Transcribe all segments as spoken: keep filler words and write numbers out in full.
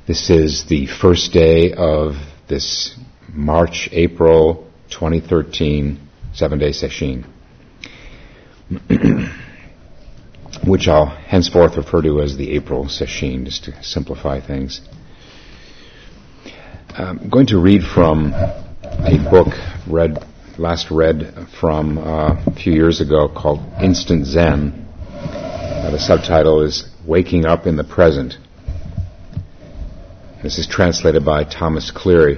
This is the first day of this March, April twenty thirteen seven-day sesshin, which I'll henceforth refer to as the April sesshin, just to simplify things. I'm going to read from a book read last read from uh, a few years ago called Instant Zen. Uh, the subtitle is Waking Up in the Present. This is translated by Thomas Cleary.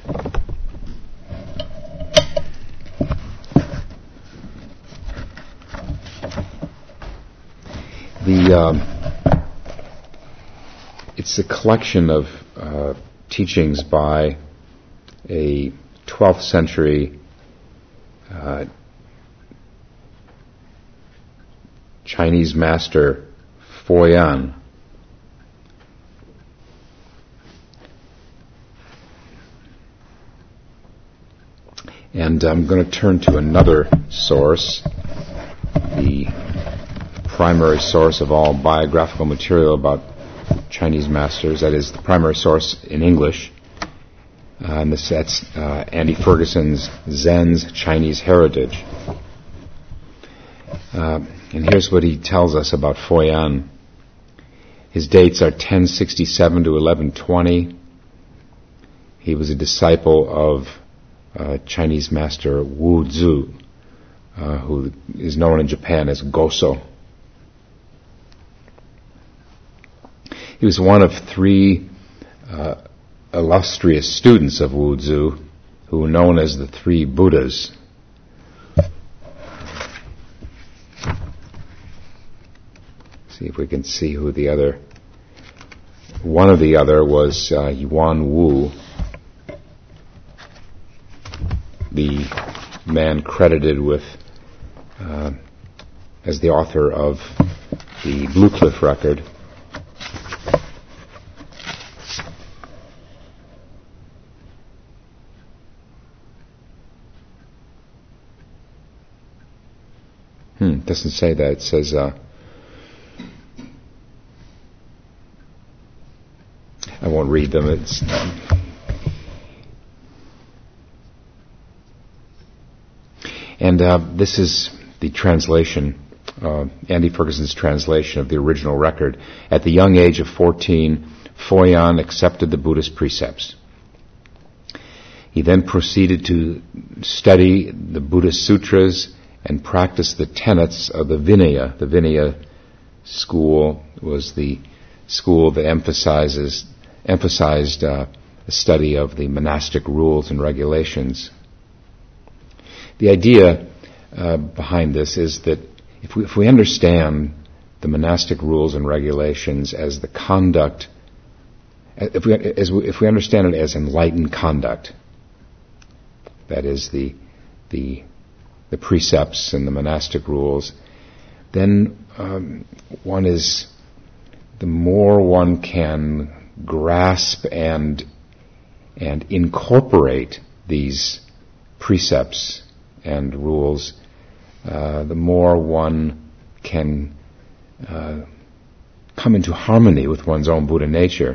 The um, it's a collection of uh, teachings by a twelfth century uh, Chinese master, Fo-Yan. And I'm going to turn to another source, the primary source of all biographical material about Chinese masters, that is, the primary source in English. Uh, and this, that's uh, Andy Ferguson's Zen's Chinese Heritage. Uh, and here's what he tells us about Fo-Yan. His dates are ten sixty-seven to eleven twenty. He was a disciple of uh, Chinese master Wu Zu, uh, who is known in Japan as Goso. He was one of three uh, illustrious students of Wu Zu, who were known as the Three Buddhas. See if we can see who the other. One of the other was uh, Yuan Wu, the man credited with uh, as the author of the Blue Cliff Record. Hmm, it doesn't say that. It says uh, I won't read them. It's and uh, this is the translation, uh, Andy Ferguson's translation of the original record. At the young age of fourteen, Fo-Yan accepted the Buddhist precepts. He then proceeded to study the Buddhist sutras and practice the tenets of the Vinaya. The Vinaya school was the school that emphasizes emphasized uh, the study of the monastic rules and regulations. The idea uh, behind this is that if we, if we understand the monastic rules and regulations as the conduct, if we, as we, if we understand it as enlightened conduct, that is the the the precepts and the monastic rules, then um, one is, the more one can grasp and and incorporate these precepts and rules, uh, the more one can uh, come into harmony with one's own Buddha nature.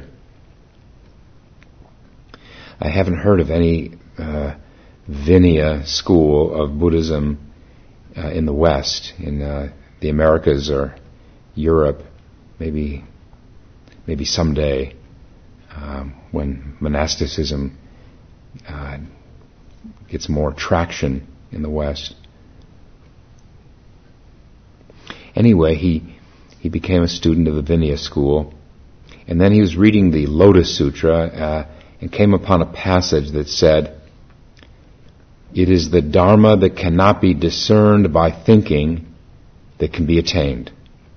I haven't heard of any uh, Vinaya school of Buddhism uh, in the West, in uh, the Americas or Europe. Maybe, maybe someday, um, when monasticism uh, gets more traction in the West. Anyway, he he became a student of the Vinaya school, and then he was reading the Lotus Sutra uh, and came upon a passage that said, "It is the Dharma that cannot be discerned by thinking that can be attained."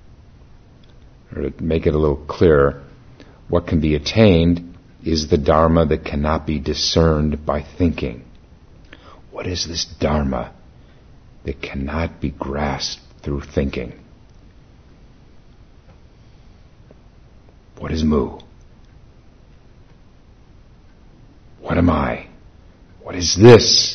Or to make it a little clearer, what can be attained is the Dharma that cannot be discerned by thinking. What is this Dharma that cannot be grasped through thinking? What is Mu? What am I? What is this?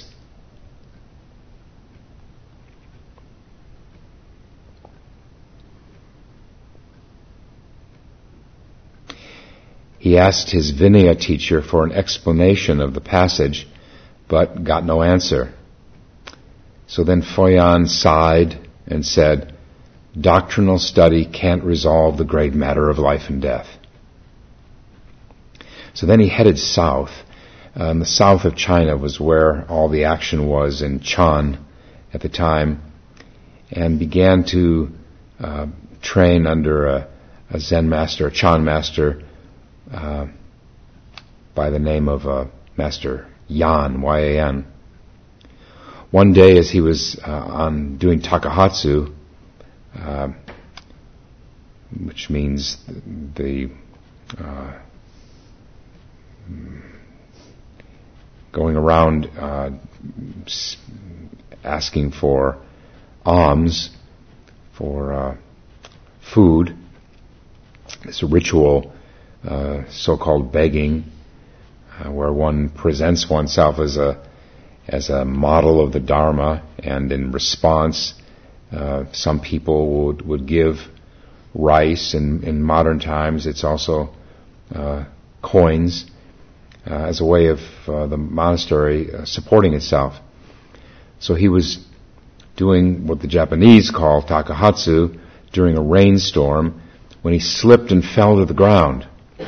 He asked his Vinaya teacher for an explanation of the passage, but got no answer. So then Foyan sighed and said, "Doctrinal study can't resolve the great matter of life and death." So then he headed south. Uh, in the south of China was where all the action was in Chan at the time, and began to uh, train under a, a Zen master, a Chan master, uh, by the name of uh, Master Yan, Y A N. One day as he was uh, on doing takahatsu, uh, which means the, the uh, going around uh, asking for alms, for uh, food. It's a ritual, uh, so-called begging, uh, where one presents oneself as a as a model of the Dharma, and in response, uh, some people would would give rice. In, in modern times, it's also uh, coins, Uh, as a way of uh, the monastery uh, supporting itself. So he was doing what the Japanese call takahatsu during a rainstorm when he slipped and fell to the ground.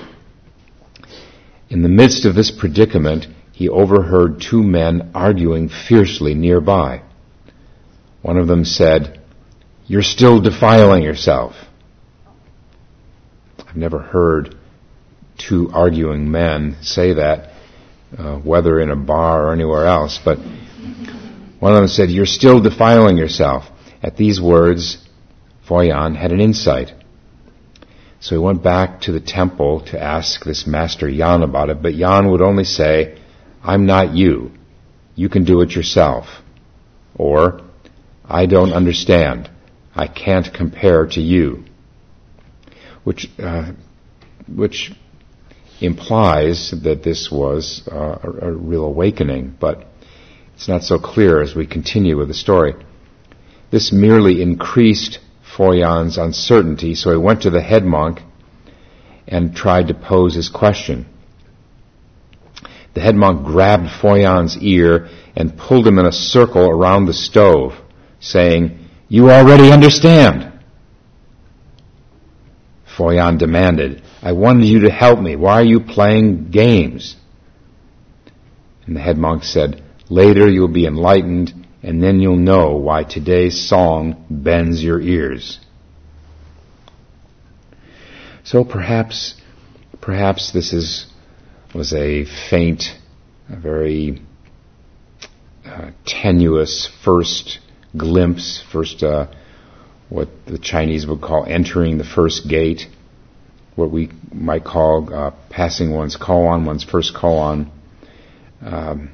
In the midst of this predicament, he overheard two men arguing fiercely nearby. One of them said, "You're still defiling yourself." I've never heard two arguing men say that, uh, whether in a bar or anywhere else, but one of them said, "You're still defiling yourself." At these words, Foyan had an insight. So he went back to the temple to ask this Master Yan about it, but Yan would only say, "I'm not you. You can do it yourself." Or, "I don't understand. I can't compare to you." Which, uh, which implies that this was uh, a, a real awakening, but it's not so clear as we continue with the story. This merely increased Foyan's uncertainty, so he went to the head monk and tried to pose his question. The head monk grabbed Foyan's ear and pulled him in a circle around the stove, saying, "You already understand." Foyan demanded, "I wanted you to help me. Why are you playing games?" And the head monk said, "Later you'll be enlightened, and then you'll know why today's song bends your ears." So perhaps, perhaps this is was a faint, a very uh, tenuous first glimpse, first uh, what the Chinese would call entering the first gate, what we might call uh, passing one's koan, one's first koan. Um,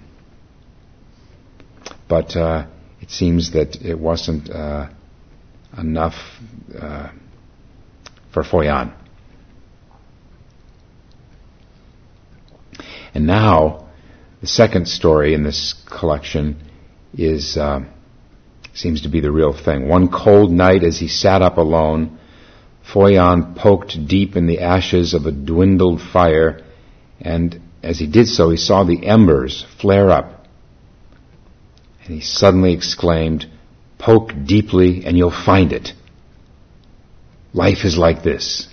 but uh, it seems that it wasn't uh, enough uh, for Foyan. And now, the second story in this collection is uh, seems to be the real thing. One cold night, as he sat up alone, Foyan poked deep in the ashes of a dwindled fire, and as he did so, he saw the embers flare up. And he suddenly exclaimed, "Poke deeply and you'll find it. Life is like this."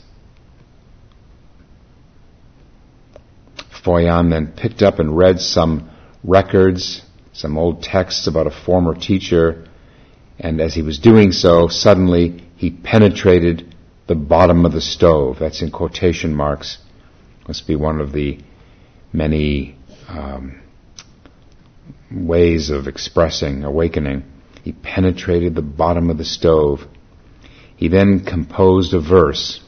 Foyan then picked up and read some records, some old texts about a former teacher, and as he was doing so, suddenly he penetrated the bottom of the stove. That's in quotation marks. Must be one of the many um, ways of expressing awakening. He penetrated the bottom of the stove. He then composed a verse.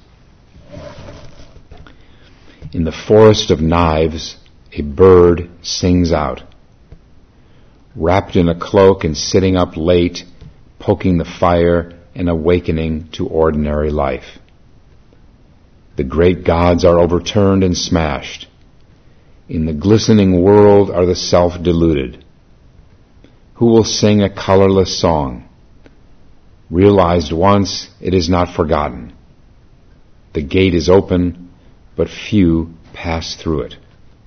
"In the forest of knives, a bird sings out. Wrapped in a cloak and sitting up late, poking the fire and awakening to ordinary life. The great gods are overturned and smashed. In the glistening world are the self-deluded. Who will sing a colorless song? Realized once, it is not forgotten. The gate is open, but few pass through it.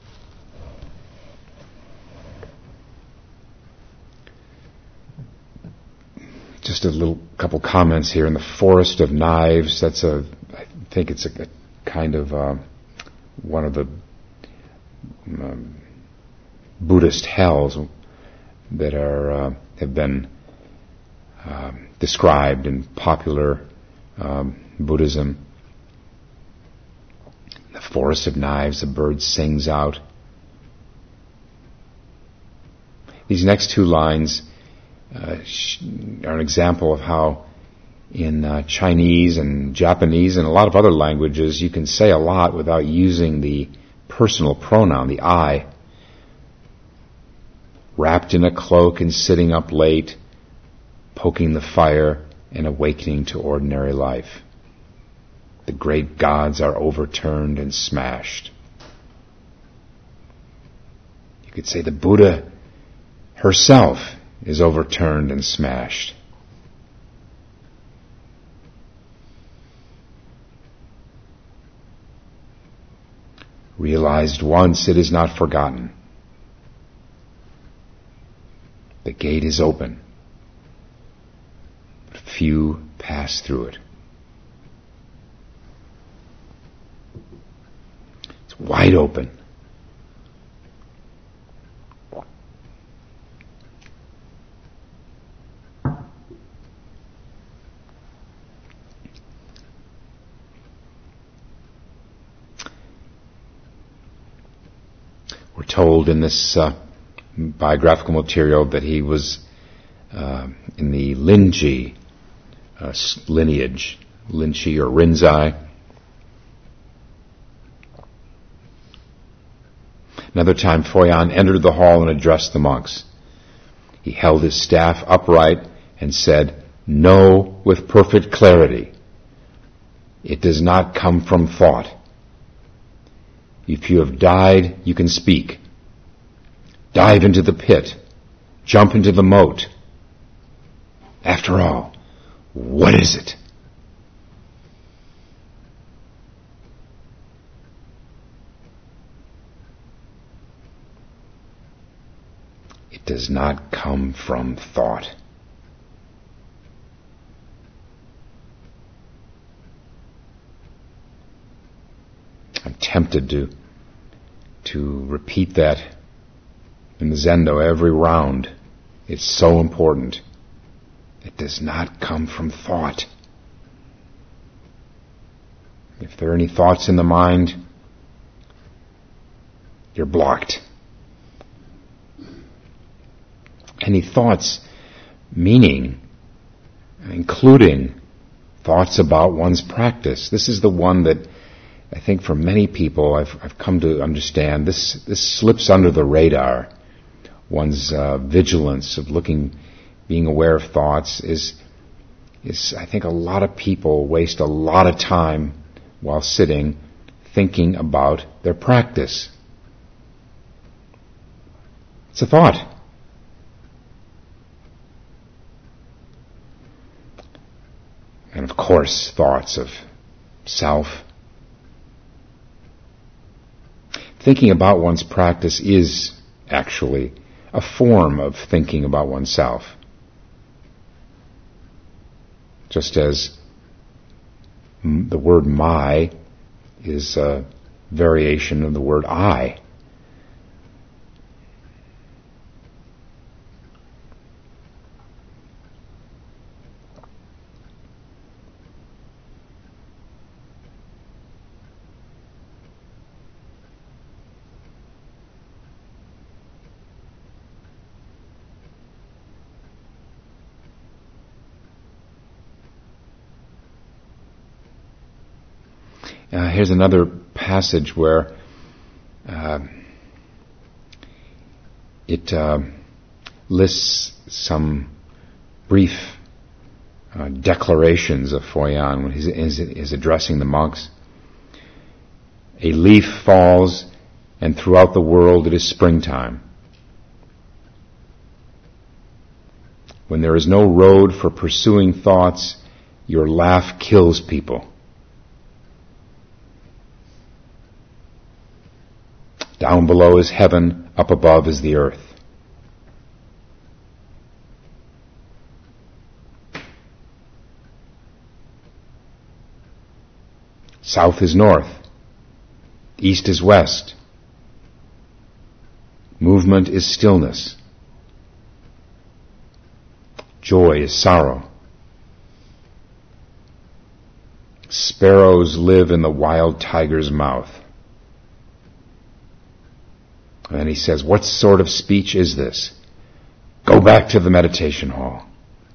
Just a little couple comments here. In the Forest of Knives, that's a, I think it's a, a kind of uh, one of the um, Buddhist hells that are uh, have been uh, described in popular um, Buddhism. The Forest of Knives, the bird sings out. These next two lines Uh, are an example of how in uh, Chinese and Japanese and a lot of other languages you can say a lot without using the personal pronoun, the I. Wrapped in a cloak and sitting up late, poking the fire and awakening to ordinary life. The great gods are overturned and smashed. You could say the Buddha herself is overturned and smashed. Realized once, it is not forgotten. The gate is open, but few pass through it. It's wide open. Told in this uh, biographical material that he was uh, in the Linji uh, lineage, Linji or Rinzai. Another time, Foyan entered the hall and addressed the monks. He held his staff upright and said, "Know with perfect clarity, it does not come from thought. If you have died, you can speak. Dive into the pit. Jump into the moat. After all, what is it?" It does not come from thought. I'm tempted to to repeat that in the Zendo every round. It's so important. It does not come from thought. If there are any thoughts in the mind, you're blocked. Any thoughts, meaning, including thoughts about one's practice. This is the one that I think for many people I've, I've come to understand. This this slips under the radar. One's uh, vigilance of looking, being aware of thoughts is, is I think a lot of people waste a lot of time while sitting thinking about their practice. It's a thought. And of course, thoughts of self. Thinking about one's practice is actually a form of thinking about oneself. Just as m- the word my is a variation of the word I. Uh, here's another passage where uh, it uh, lists some brief uh, declarations of Foyan when he's, he's, he's addressing the monks. A leaf falls, and throughout the world it is springtime. When there is no road for pursuing thoughts, your laugh kills people. Down below is heaven, up above is the earth. South is north. East is west. Movement is stillness. Joy is sorrow. Sparrows live in the wild tiger's mouth. And then he says, what sort of speech is this? Go back to the meditation hall.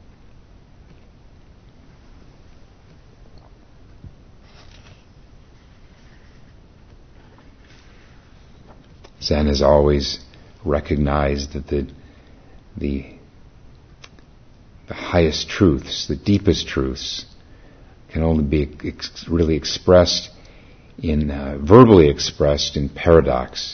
Zen has always recognized that the, the, the highest truths, the deepest truths, can only be ex- really expressed in, uh, verbally expressed in paradox.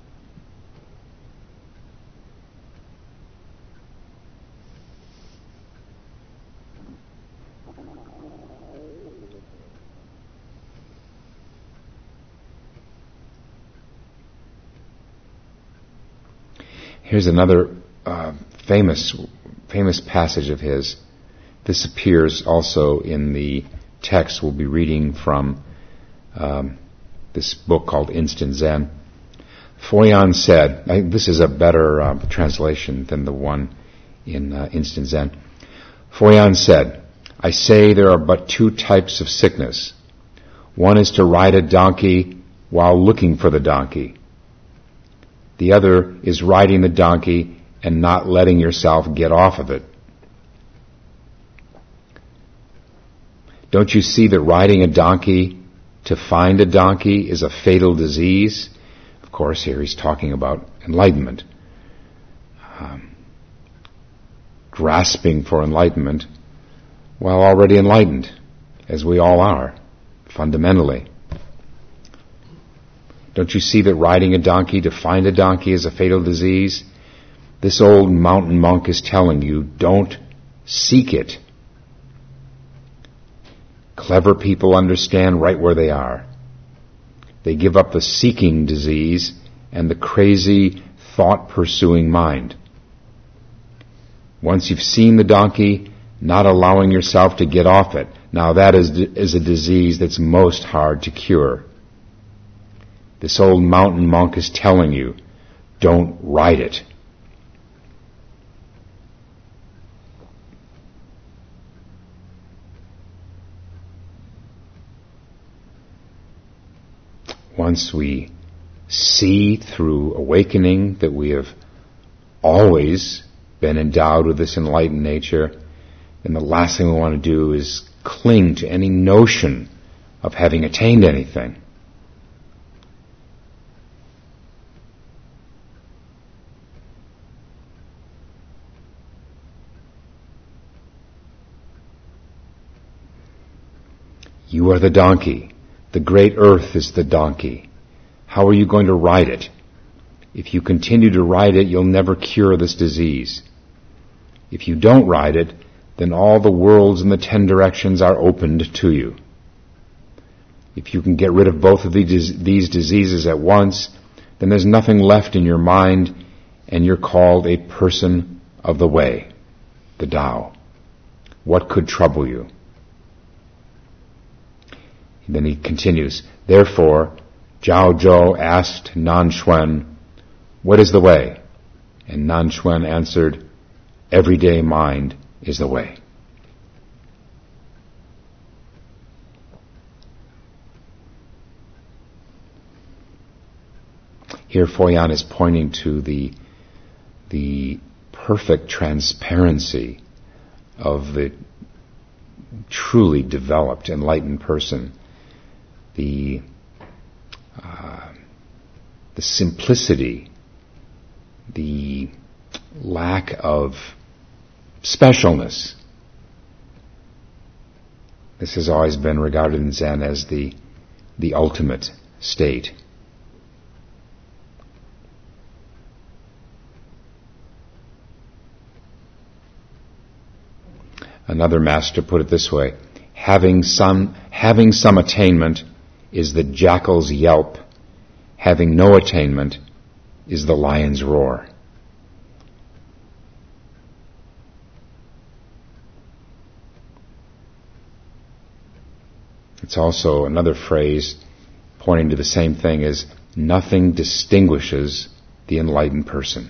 Here's another uh, famous, famous passage of his. This appears also in the text we'll be reading from um, this book called Instant Zen. Foyan said, I, this is a better uh, translation than the one in uh, Instant Zen. Foyan said, I say there are but two types of sickness. One is to ride a donkey while looking for the donkey. The other is riding the donkey and not letting yourself get off of it. Don't you see that riding a donkey to find a donkey is a fatal disease? Of course, here he's talking about enlightenment. Um, grasping for enlightenment while already enlightened, as we all are, fundamentally. Don't you see that riding a donkey to find a donkey is a fatal disease? This old mountain monk is telling you, don't seek it. Clever people understand right where they are. They give up the seeking disease and the crazy, thought-pursuing mind. Once you've seen the donkey, not allowing yourself to get off it, now that is, is a disease that's most hard to cure. This old mountain monk is telling you, don't ride it. Once we see through awakening that we have always been endowed with this enlightened nature, then the last thing we want to do is cling to any notion of having attained anything. You are the donkey. The great earth is the donkey. How are you going to ride it? If you continue to ride it, you'll never cure this disease. If you don't ride it, then all the worlds in the ten directions are opened to you. If you can get rid of both of these, these diseases at once, then there's nothing left in your mind, and you're called a person of the way, the Tao. What could trouble you? Then he continues, therefore, Zhao Zhou asked Nanxuan, what is the way? And Nanxuan answered, everyday mind is the way. Here Foyan is pointing to the, the perfect transparency of the truly developed, enlightened person. The, uh, the simplicity, the lack of specialness. This has always been regarded in Zen as the, the ultimate state. Another master put it this way, having some, having some attainment is the jackal's yelp. having no attainment, is the lion's roar. It's also another phrase pointing to the same thing as nothing distinguishes the enlightened person.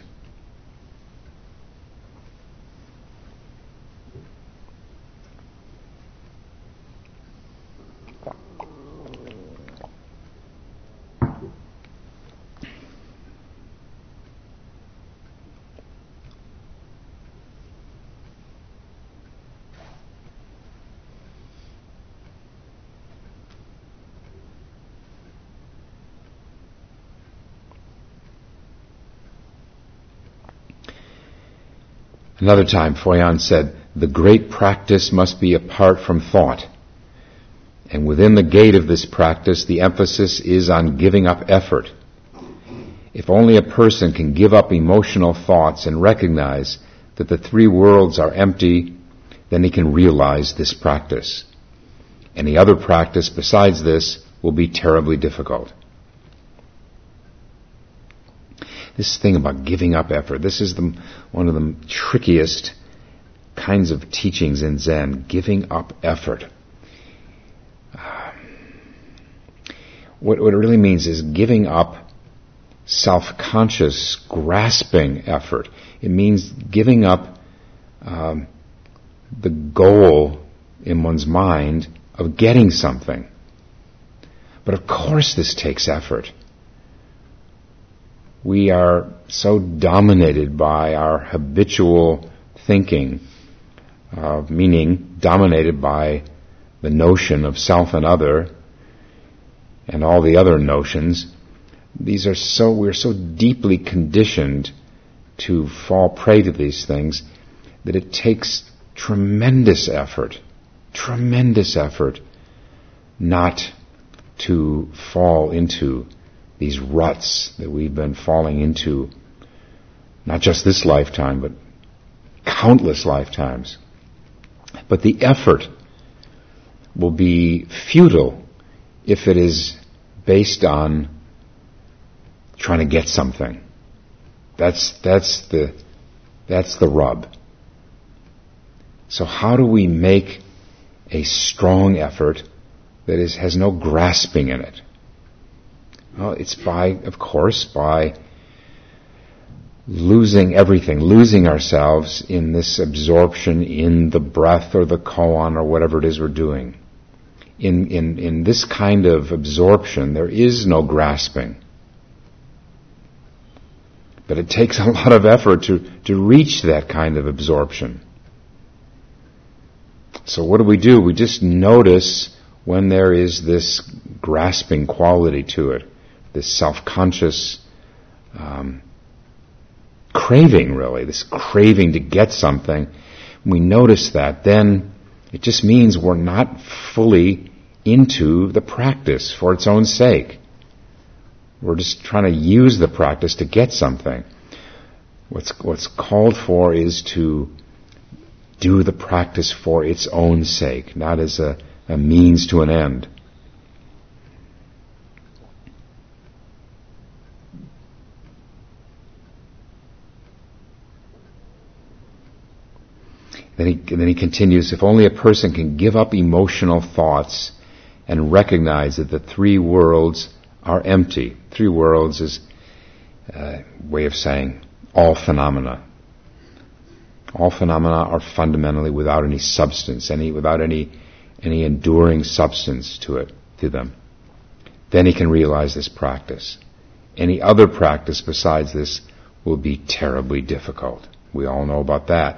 Another time, Foyan said, the great practice must be apart from thought. And within the gate of this practice, the emphasis is on giving up effort. If only a person can give up emotional thoughts and recognize that the three worlds are empty, then he can realize this practice. Any other practice besides this will be terribly difficult. This thing about giving up effort, this is the, one of the trickiest kinds of teachings in Zen, giving up effort. Uh, what, what it really means is giving up self-conscious, grasping effort. It means giving up um, the goal in one's mind of getting something. But of course this takes effort. We are so dominated by our habitual thinking, uh, meaning dominated by the notion of self and other, and all the other notions. These are so, we're so deeply conditioned to fall prey to these things that it takes tremendous effort, tremendous effort not to fall into these ruts that we've been falling into, not just this lifetime, but countless lifetimes. But the effort will be futile if it is based on trying to get something. That's, that's the, that's the rub. So how do we make a strong effort that is, has no grasping in it? Well, it's by, of course, by losing everything, losing ourselves in this absorption in the breath or the koan or whatever it is we're doing. In, in, in this kind of absorption, there is no grasping. But it takes a lot of effort to, to reach that kind of absorption. So what do we do? We just notice when there is this grasping quality to it. This self-conscious um, craving, really, this craving to get something. When we notice that, then it just means we're not fully into the practice for its own sake. We're just trying to use the practice to get something. What's, what's called for is to do the practice for its own sake, not as a, a means to an end. Then he, then he continues, if only a person can give up emotional thoughts and recognize that the three worlds are empty. Three worlds is a way of saying all phenomena. All phenomena are fundamentally without any substance, any without any any enduring substance to it, to them. Then he can realize this practice. Any other practice besides this will be terribly difficult. We all know about that.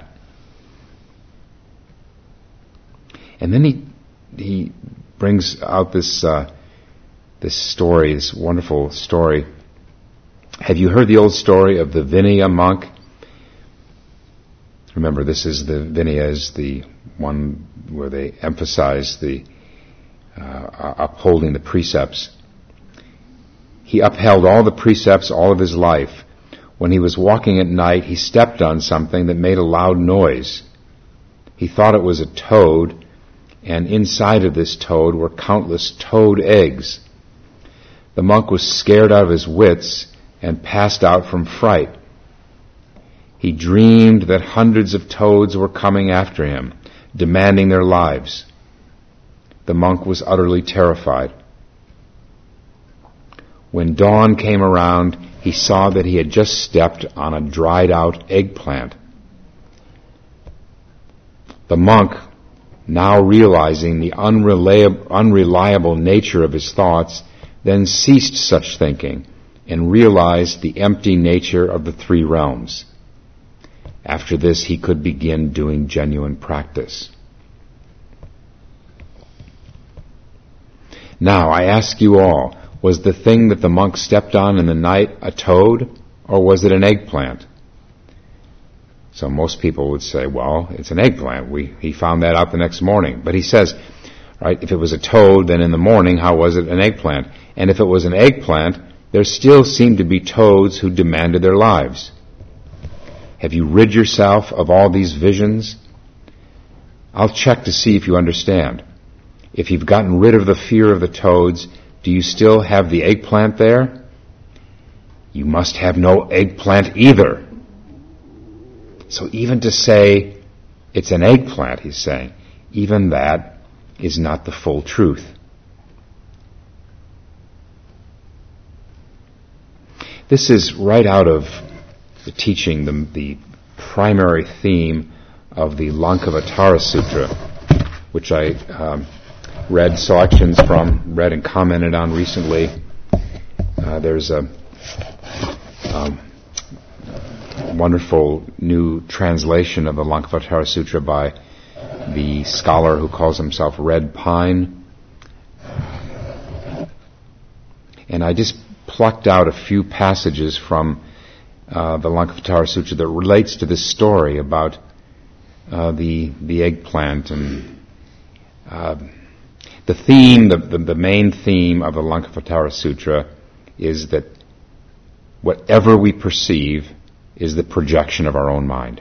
And then he he brings out this uh, this story, this wonderful story. Have you heard the old story of the Vinaya monk? Remember, this is the Vinaya is the one where they emphasize the uh, upholding the precepts. He upheld all the precepts all of his life. When he was walking at night, he stepped on something that made a loud noise. He thought it was a toad, and inside of this toad were countless toad eggs. The monk was scared out of his wits and passed out from fright. He dreamed that hundreds of toads were coming after him, demanding their lives. The monk was utterly terrified. When dawn came around, he saw that he had just stepped on a dried-out eggplant. The monk, now realizing the unreliable, unreliable nature of his thoughts, then ceased such thinking and realized the empty nature of the three realms. After this, he could begin doing genuine practice. Now, I ask you all, was the thing that the monk stepped on in the night a toad, or was it an eggplant? So most people would say, well, it's an eggplant. We, he found that out the next morning. But he says, right, if it was a toad, then in the morning, how was it an eggplant? And if it was an eggplant, there still seemed to be toads who demanded their lives. Have you rid yourself of all these visions? I'll check to see if you understand. If you've gotten rid of the fear of the toads, do you still have the eggplant there? You must have no eggplant either. So even to say it's an eggplant, he's saying, even that is not the full truth. This is right out of the teaching, the, the primary theme of the Lankavatara Sutra, which I um, read selections from, read and commented on recently. Uh, there's a um, wonderful new translation of the Lankavatara Sutra by the scholar who calls himself Red Pine. And I just plucked out a few passages from uh, the Lankavatara Sutra that relates to this story about uh, the the eggplant. And uh, the theme, the, the, the main theme of the Lankavatara Sutra is that whatever we perceive is the projection of our own mind.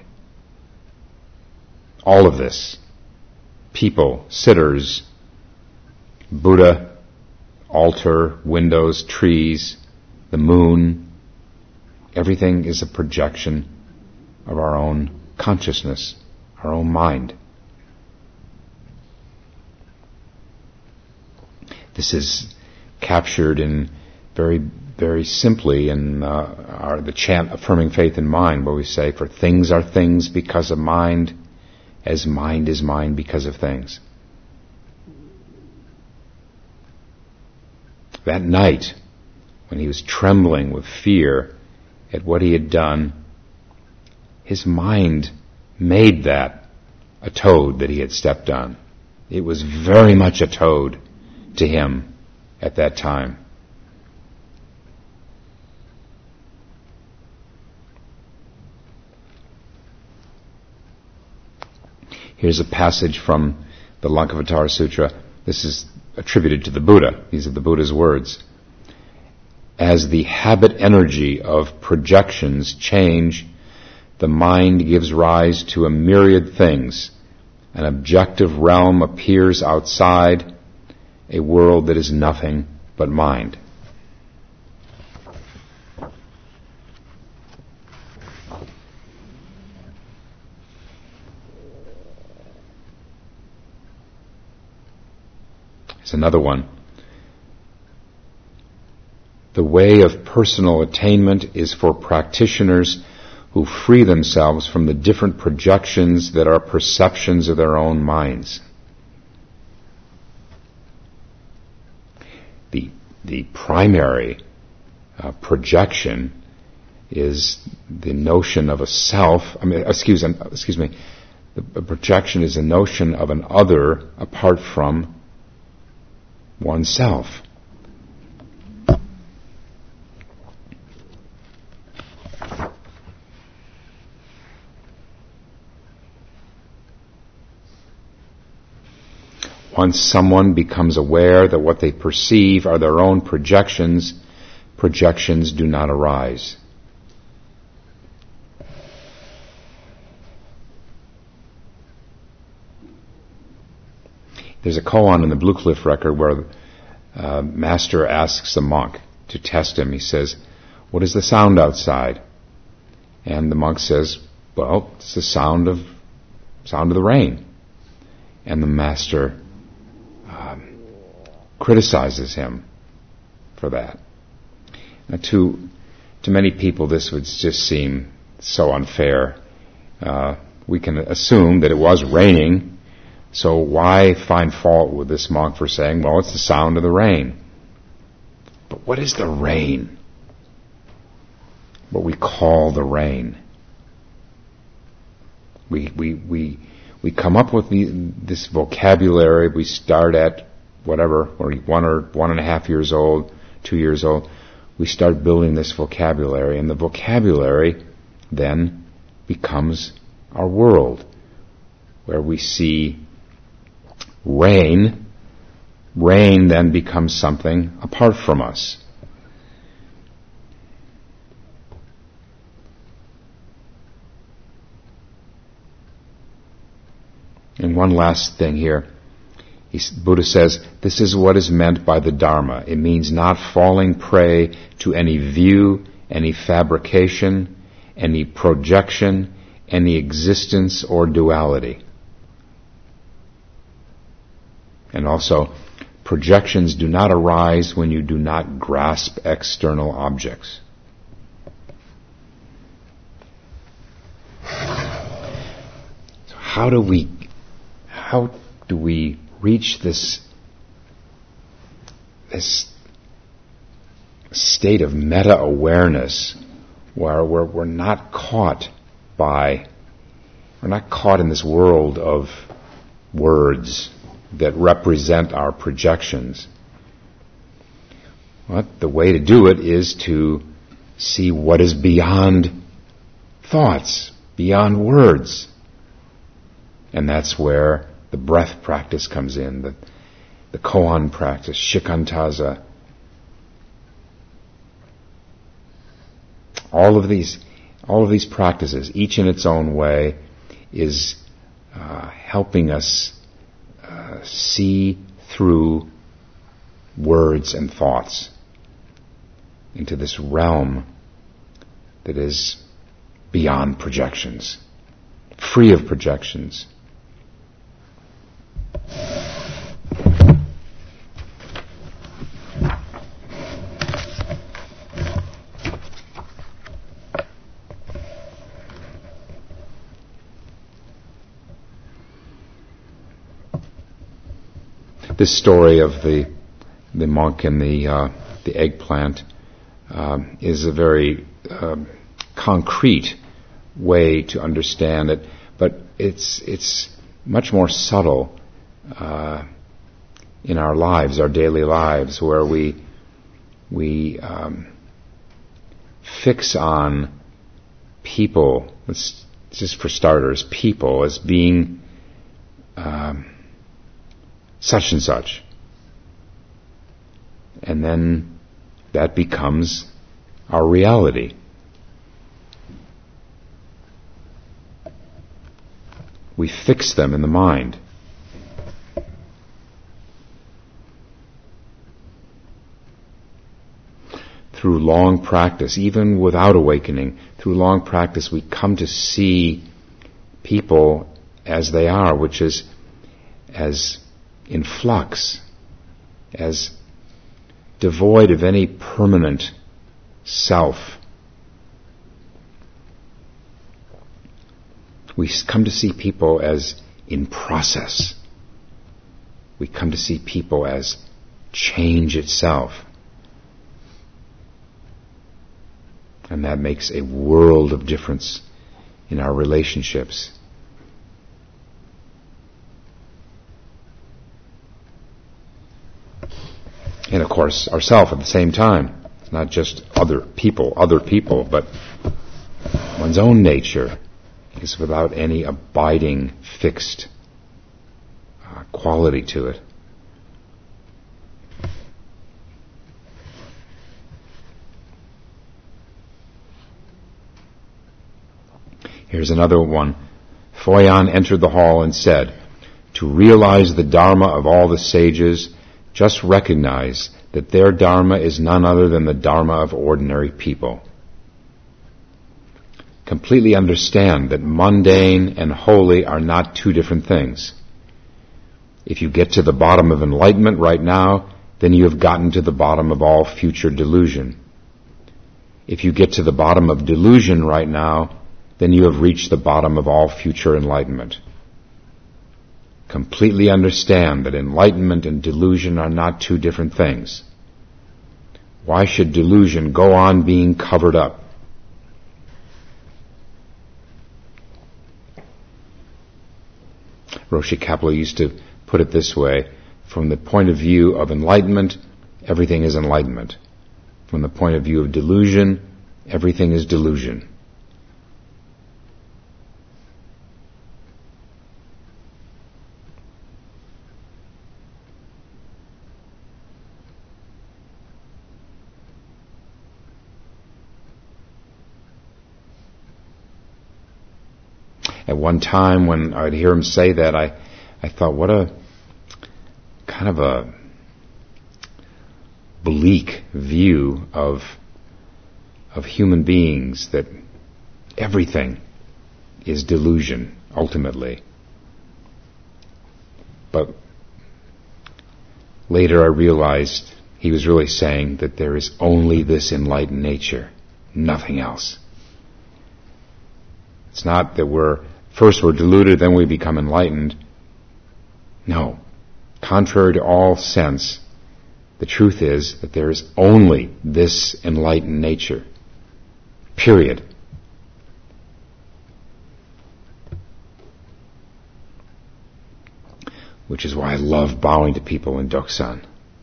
All of this, people, sitters, Buddha, altar, windows, trees, the moon, everything is a projection of our own consciousness, our own mind. This is captured in very, very simply in uh, our, the chant Affirming Faith in Mind, where we say, for things are things because of mind, as mind is mind because of things. That night, when he was trembling with fear at what he had done, his mind made that a toad that he had stepped on. It was very much a toad to him at that time. Here's a passage from the Lankavatara Sutra. This is attributed to the Buddha. These are the Buddha's words. As the habit energy of projections change, the mind gives rise to a myriad things. An objective realm appears outside, a world that is nothing but mind. Here's another one. The way of personal attainment is for practitioners who free themselves from the different projections that are perceptions of their own minds. The, the primary uh, projection is the notion of a self. I mean, excuse, excuse me. The projection is a notion of an other apart from oneself. Once someone becomes aware that what they perceive are their own projections, projections do not arise. There's a koan in the Blue Cliff record where uh, Master asks the monk, to test him. He says, "What is the sound outside?" And the monk says, "Well, it's the sound of sound of the rain." And the master um, criticizes him for that. Now, to to many people, this would just seem so unfair. Uh, we can assume that it was raining, so why find fault with this monk for saying, "Well, it's the sound of the rain"? But what is the rain? What we call the rain. We we we we come up with the, this vocabulary. We start at whatever, or one or one and a half years old, two years old. We start building this vocabulary, and the vocabulary then becomes our world, where we see rain. Rain then becomes something apart from us. And one last thing here. He, Buddha says, this is what is meant by the Dharma. It means not falling prey to any view, any fabrication, any projection, any existence or duality. And also, projections do not arise when you do not grasp external objects. So how do we, how do we reach this, this state of meta-awareness where we're, we're not caught by, we're not caught in this world of words that represent our projections? Well, the way to do it is to see what is beyond thoughts, beyond words. And that's where the breath practice comes in, the, the koan practice, shikantaza. All of these, all of these practices, each in its own way, is uh, helping us uh, see through words and thoughts into this realm that is beyond projections, free of projections. This story of the the monk and the uh, the eggplant um, is a very um, concrete way to understand it, but it's it's much more subtle uh, in our lives, our daily lives, where we we um, fix on people. Let's just for starters, people as being Um, such and such. And then that becomes our reality. We fix them in the mind. Through long practice, even without awakening, through long practice we come to see people as they are, which is as in flux, as devoid of any permanent self. We come to see people as in process. We come to see people as change itself. And that makes a world of difference in our relationships. And of course, ourselves at the same time. It's not just other people, other people, but one's own nature is without any abiding, fixed uh, quality to it. Here's another one. Foyan entered the hall and said, "To realize the Dharma of all the sages, just recognize that their dharma is none other than the dharma of ordinary people. Completely understand that mundane and holy are not two different things. If you get to the bottom of enlightenment right now, then you have gotten to the bottom of all future delusion. If you get to the bottom of delusion right now, then you have reached the bottom of all future enlightenment. Completely understand that enlightenment and delusion are not two different things. Why should delusion go on being covered up? Roshi Kapleau used to put it this way: from the point of view of enlightenment, everything is enlightenment. From the point of view of delusion, everything is delusion. At one time when I'd hear him say that, I, I thought, what a kind of a bleak view of of human beings, that everything is delusion, ultimately. But later I realized he was really saying that there is only this enlightened nature, nothing else. It's not that we're First we're deluded, then we become enlightened. No. Contrary to all sense, the truth is that there is only this enlightened nature. Period. Which is why I love bowing to people in Doksan.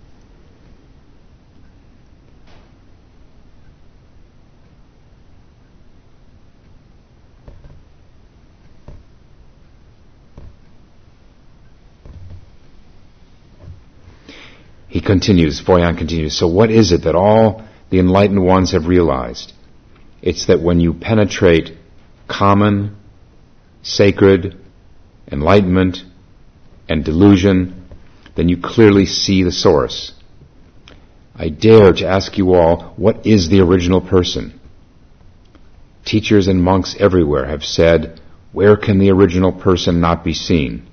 He continues, Foyan continues, so what is it that all the enlightened ones have realized? It's that when you penetrate common, sacred, enlightenment, and delusion, then you clearly see the source. I dare to ask you all, what is the original person? Teachers and monks everywhere have said, where can the original person not be seen?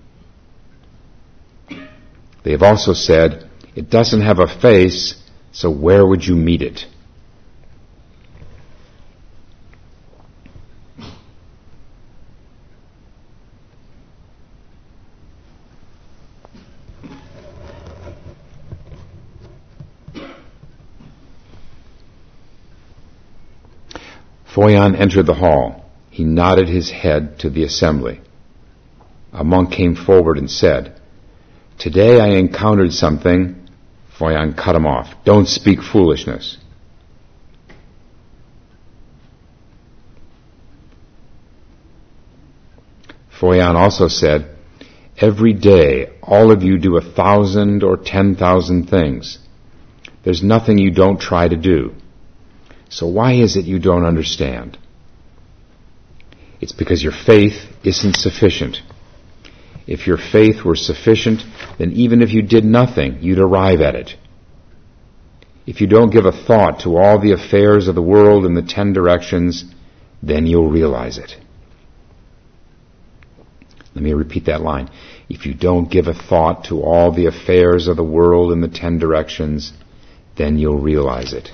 They have also said, it doesn't have a face, so where would you meet it? Foyan entered the hall. He nodded his head to the assembly. A monk came forward and said, today I encountered something. Foyan cut him off. Don't speak foolishness. Foyan also said, every day all of you do a thousand or ten thousand things. There's nothing you don't try to do. So why is it you don't understand? It's because your faith isn't sufficient. If your faith were sufficient, then even if you did nothing, you'd arrive at it. If you don't give a thought to all the affairs of the world in the ten directions, then you'll realize it. Let me repeat that line. If you don't give a thought to all the affairs of the world in the ten directions, then you'll realize it.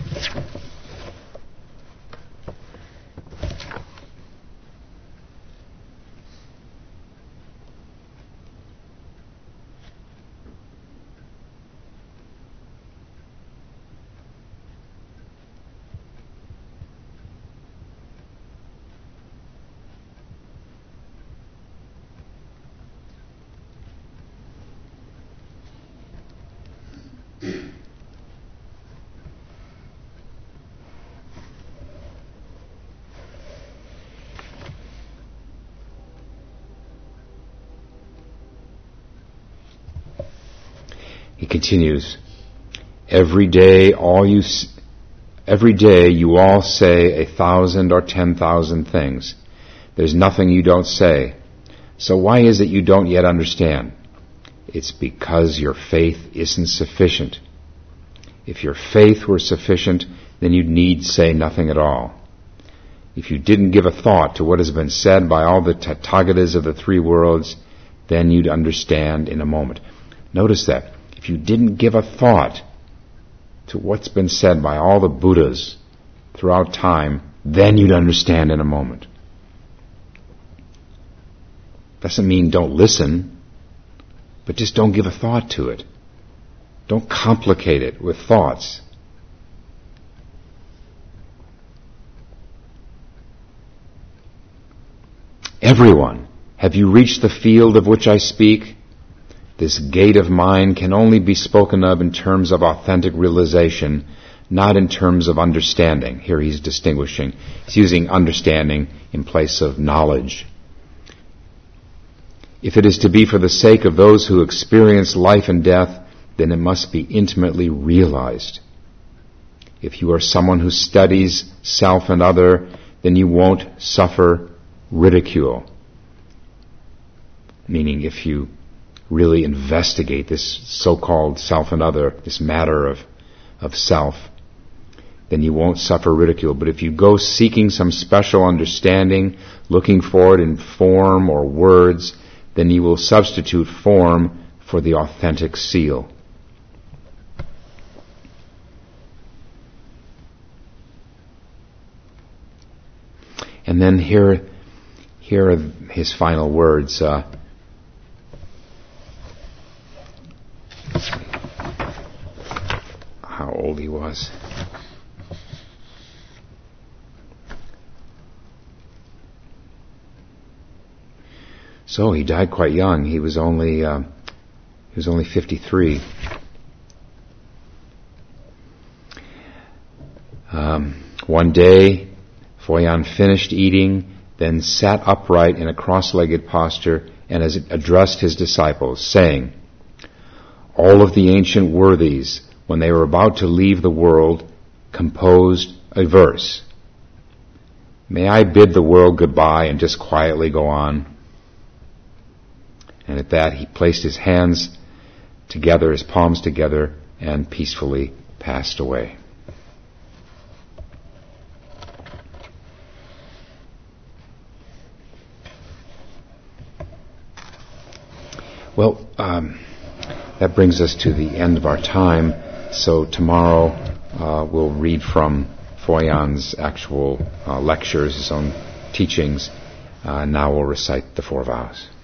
He continues, every day all you, every day you all say a thousand or ten thousand things. There's nothing you don't say. So why is it you don't yet understand? It's because your faith isn't sufficient. If your faith were sufficient, then you need say nothing at all. If you didn't give a thought to what has been said by all the Tathagatas of the three worlds, then you'd understand in a moment. Notice that. If you didn't give a thought to what's been said by all the Buddhas throughout time, then you'd understand in a moment. Doesn't mean don't listen, but just don't give a thought to it. Don't complicate it with thoughts. Everyone, have you reached the field of which I speak? This gate of mine can only be spoken of in terms of authentic realization, not in terms of understanding. Here he's distinguishing. He's using understanding in place of knowledge. If it is to be for the sake of those who experience life and death, then it must be intimately realized. If you are someone who studies self and other, then you won't suffer ridicule. Meaning if you really investigate this so-called self and other, this matter of, of self, then you won't suffer ridicule. But if you go seeking some special understanding, looking for it in form or words, then you will substitute form for the authentic seal. And then here, here are his final words. Uh, how old he was. So he died quite young. He was only uh, he was only fifty-three. Um, one day, Foyan finished eating, then sat upright in a cross-legged posture and has addressed his disciples, saying, "All of the ancient worthies, when they were about to leave the world, composed a verse. May I bid the world goodbye and just quietly go on?" And at that he placed his hands together, his palms together, and peacefully passed away. Well, um, that brings us to the end of our time. So tomorrow uh, we'll read from Foyan's actual uh, lectures, his own teachings. Uh, now we'll recite the four vows.